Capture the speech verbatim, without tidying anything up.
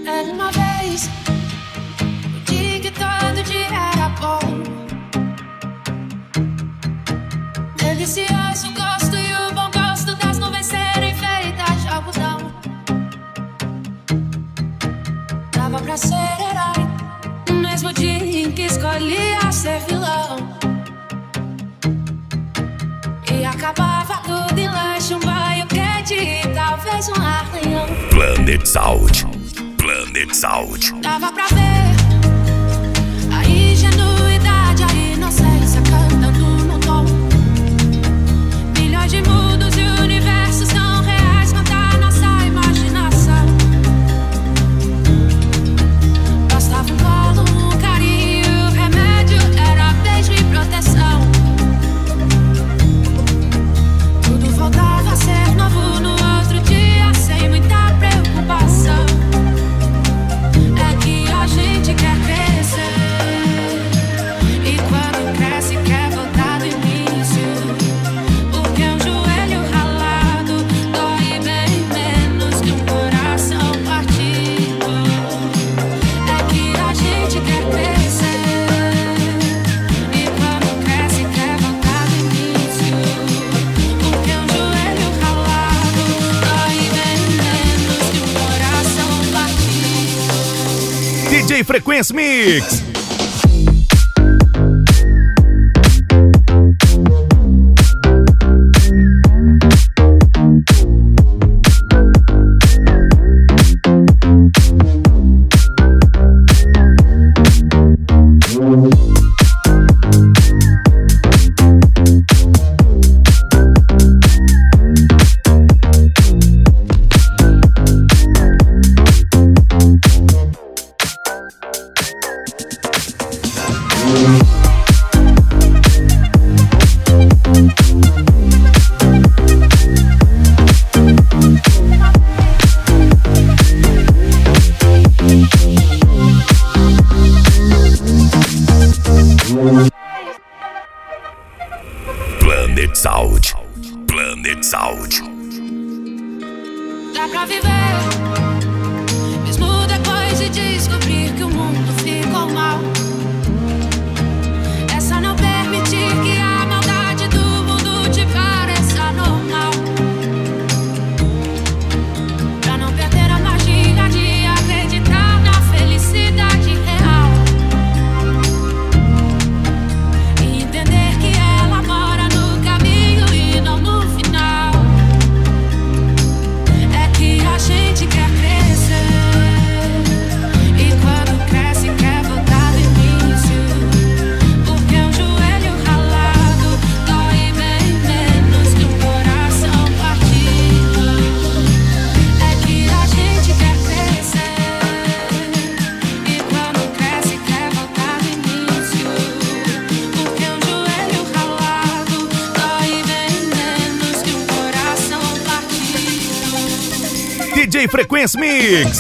Era uma vez o dia que todo dia era bom, delicioso o gosto e o bom gosto das nuvens serem feitas de algodão. Dava pra ser herói no mesmo dia em que escolhia ser vilão, e acabava tudo em lanche, um banho quente e talvez um arranhão. Planet Sound, Planet Sound. Dava pra ver a ingenuidade, a inocência cantando no tom. Milhões de mundos e universos tão reais quanto a nossa imaginação. Bastava um colo, um carinho, o remédio era beijo e proteção. Tudo voltava a ser novo no outro dia, sem muita preocupação. É que a gente quer crescer, e quando cresce quer voltar do início, porque um joelho ralado dói bem menos que um coração partido. É que a gente quer crescer, e quando cresce quer voltar do início, porque um joelho ralado dói bem menos que um coração partido. D J Frequência Mix. Planet Sound, Planet Sound. Dá pra viver, mesmo depois de descobrir que o mundo ficou mal. É só não permitir que a maldade do mundo te pareça normal, pra não perder a magia de acreditar na felicidade real, e entender que ela mora no caminho e não no final. É que a gente quer crescer, e quando cresce quer voltar do início, porque um joelho ralado dói bem menos que um coração partido. É que a gente quer crescer, e quando cresce quer voltar do início, porque um joelho ralado dói bem menos que um coração partido. D J Frequência Mix.